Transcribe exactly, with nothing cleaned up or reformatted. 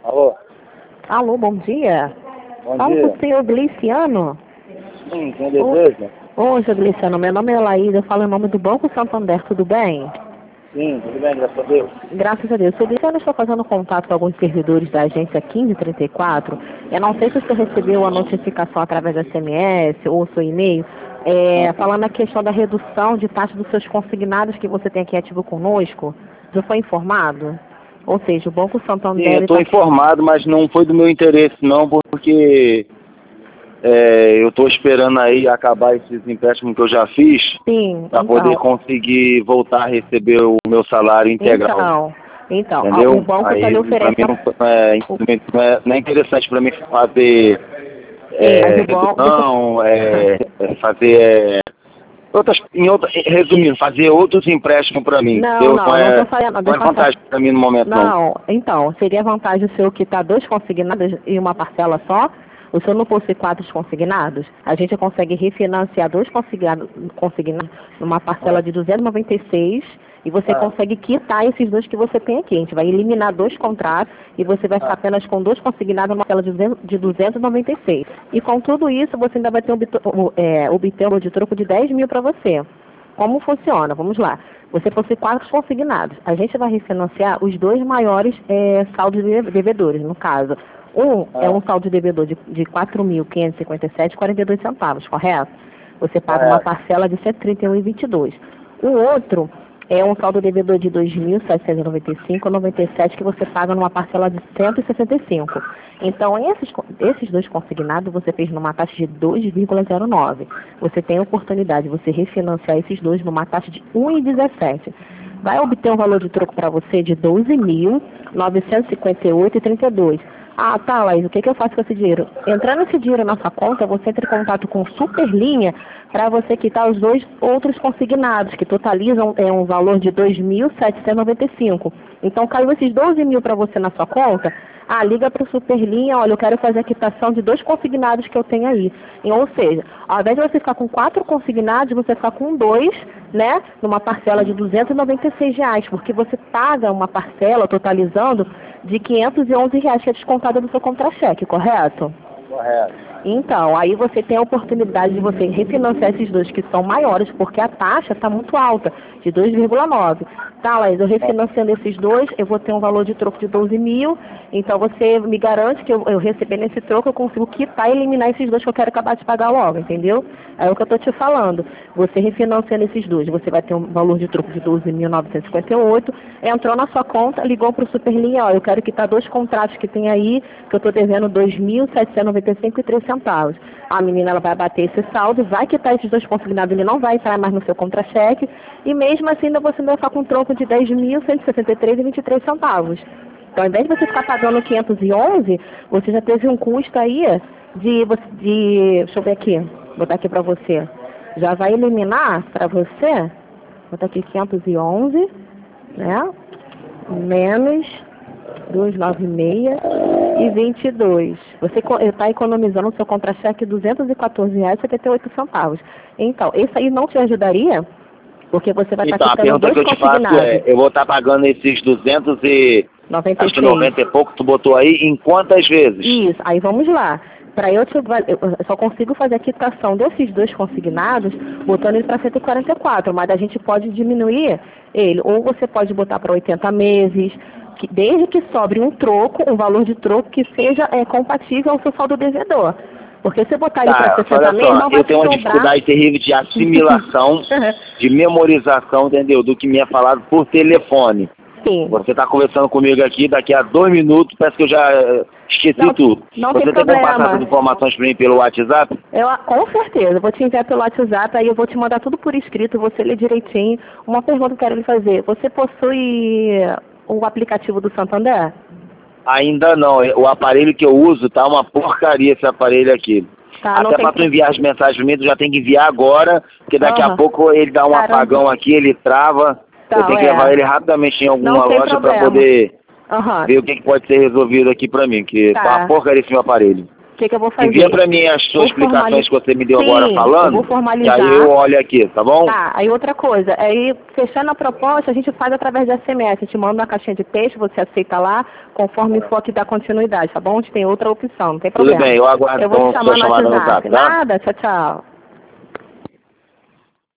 Alô? Alô, bom dia. Bom Fala dia. com o senhor Gliciano. Sim, quem deseja? Ô, senhor Gliciano, meu nome é Laísa, eu falo em nome do Banco Santander, tudo bem? Sim, tudo bem, graças a Deus. Graças a Deus. Senhor Gliciano, eu estou fazendo contato com alguns servidores da agência quinze trinta e quatro. Eu não sei se você recebeu a notificação através do S M S ou seu e-mail, é, falando a questão da redução de taxa dos seus consignados que você tem aqui ativo conosco. Já foi informado? Ou seja, o Banco Sim, Santander... eu estou tá... informado, mas não foi do meu interesse não, porque é, eu estou esperando aí acabar esses empréstimos que eu já fiz Sim, para então... poder conseguir voltar a receber o meu salário integral. Então, então Entendeu? o banco está Aí lhe para mim oferecendo... não é, não é, não é interessante para mim fazer Sim, mas é, o banco... Deixa... redução, é, é, fazer... É, Outras, em outra, resumindo, fazer outros empréstimos para mim. Não, Eu, não, não, não é, estou falando... não é Deixa eu vantagem para mim no momento, não. Não, então, seria vantagem o senhor quitar dois consignados em uma parcela só? O senhor não possui quatro consignados? A gente consegue refinanciar dois consignados, consignados numa parcela de duzentos e noventa e seis e você Ah. consegue quitar esses dois que você tem aqui. A gente vai eliminar dois contratos e você vai ficar apenas com dois consignados numa parcela de duzentos e noventa e seis. E com tudo isso, você ainda vai ter obter, é, obter um de troco de dez mil para você. Como funciona? Vamos lá. Você possui quatro consignados. A gente vai refinanciar os dois maiores é, saldos de devedores, no caso. Um Ah. é um saldo de devedor de, de quatro mil quinhentos e cinquenta e sete vírgula quarenta e dois centavos, correto? Você paga uma parcela de cento e trinta e um vírgula vinte e dois. O outro é um saldo devedor de dois mil setecentos e noventa e cinco vírgula noventa e sete que você paga numa parcela de cento e sessenta e cinco. Então, esses, esses dois consignados você fez numa taxa de dois vírgula zero nove. Você tem a oportunidade de você refinanciar esses dois numa taxa de um vírgula dezessete. Vai obter um valor de troco para você de doze mil novecentos e cinquenta e oito vírgula trinta e dois. Ah, tá, Laís, o que, que eu faço com esse dinheiro? Entrando esse dinheiro na sua conta, você entra em contato com Superlinha para você quitar os dois outros consignados, que totalizam é, um valor de dois mil setecentos e noventa e cinco. Então, caiu esses doze mil para você na sua conta. Ah, liga para o Superlinha, olha, eu quero fazer a quitação de dois consignados que eu tenho aí. E, ou seja, ao invés de você ficar com quatro consignados, você fica com dois, né, numa parcela de duzentos e noventa e seis reais, porque você paga uma parcela totalizando de quinhentos e onze reais, que é descontada do seu contra-cheque, correto? Correto. Então, aí você tem a oportunidade de você refinanciar esses dois que são maiores, porque a taxa está muito alta, de dois vírgula nove. Tá, Laís, eu refinanciando esses dois, eu vou ter um valor de troco de doze mil, então você me garante que eu, eu recebendo esse troco, eu consigo quitar e eliminar esses dois que eu quero acabar de pagar logo, entendeu? É o que eu estou te falando. Você refinanciando esses dois, você vai ter um valor de troco de doze mil novecentos e cinquenta e oito, entrou na sua conta, ligou para o Superlinha, ó, eu quero quitar dois contratos que tem aí, que eu estou devendo dois mil setecentos e noventa e cinco reais e três centavos. A menina ela vai bater esse saldo, vai quitar esses dois consignados, ele não vai entrar mais no seu contra-cheque, e mesmo assim ainda você vai ficar com um troco de dez mil cento e sessenta e três reais e vinte e três centavos. Então, ao invés de você ficar pagando quinhentos e onze, você já teve um custo aí de, de deixa eu ver aqui, vou botar aqui para você, já vai eliminar para você, vou botar aqui quinhentos e onze, né, menos duzentos e noventa e seis e vinte e dois. Você está economizando o seu contra-cheque duzentos e quatorze reais e setenta e oito centavos. Então, esse aí não te ajudaria? Porque você vai estar Então, a quitando pergunta dois que eu te faço consignados. é, eu vou estar pagando esses duzentos e... noventa e acho que seis. noventa e pouco tu botou aí, em quantas vezes? Isso, aí vamos lá. Para eu, te, eu só consigo fazer a quitação desses dois consignados botando ele para cento e quarenta e quatro, mas a gente pode diminuir ele. Ou você pode botar para oitenta meses, que, desde que sobre um troco, um valor de troco que seja é, compatível ao seu saldo devedor. Porque se botar ele para Tá, sessenta olha meses, só, não vai eu tenho uma sobrar... dificuldade terrível de assimilação, de memorização, entendeu? Do que me é falado por telefone. Sim. Você está conversando comigo aqui, daqui a dois minutos, parece que eu já eh, esqueci Não, tudo. não Você tem tem como passar problema. essas informações para mim pelo WhatsApp? Eu, com certeza, eu vou te enviar pelo WhatsApp, aí eu vou te mandar tudo por escrito, você lê direitinho. Uma pergunta que eu quero lhe fazer, você possui o aplicativo do Santander? Ainda não, o aparelho que eu uso tá uma porcaria esse aparelho aqui. Tá, não Até tem para tu pro- enviar as mensagens para mim, tu já tem que enviar agora, porque daqui Aham. a pouco ele dá um Caramba. apagão aqui, ele trava. Tá, eu tenho que é. levar ele rapidamente em alguma Não tem loja para problema. poder Aham. ver o que, que pode ser resolvido aqui para mim, que tá, Tá. uma porcaria esse meu aparelho. O que, que eu vou fazer? Envia para mim as suas Vou explicações formaliz... que você me deu Sim, agora falando. Eu vou formalizar. E aí eu olho aqui, tá bom? Tá, aí outra coisa, aí fechando a proposta, a gente faz através de S M S, a gente manda uma caixinha de texto, você aceita lá, conforme for aqui dar continuidade, tá bom? A gente tem outra opção, não tem problema. Tudo bem, eu aguardo Eu vou te então chamar sua no chamada no WhatsApp. WhatsApp, tá? Nada, tchau, tchau.